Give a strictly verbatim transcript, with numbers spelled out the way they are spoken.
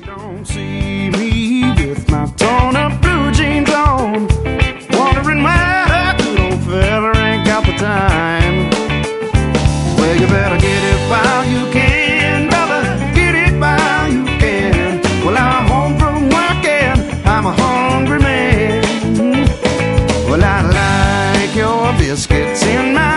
Don't see me with my torn up blue jeans on, wondering why that good old fella ain't got the time. Well, you better get it while you can, brother, get it while you can. Well, I'm home from work and I'm a hungry man. Well, I like your biscuits in my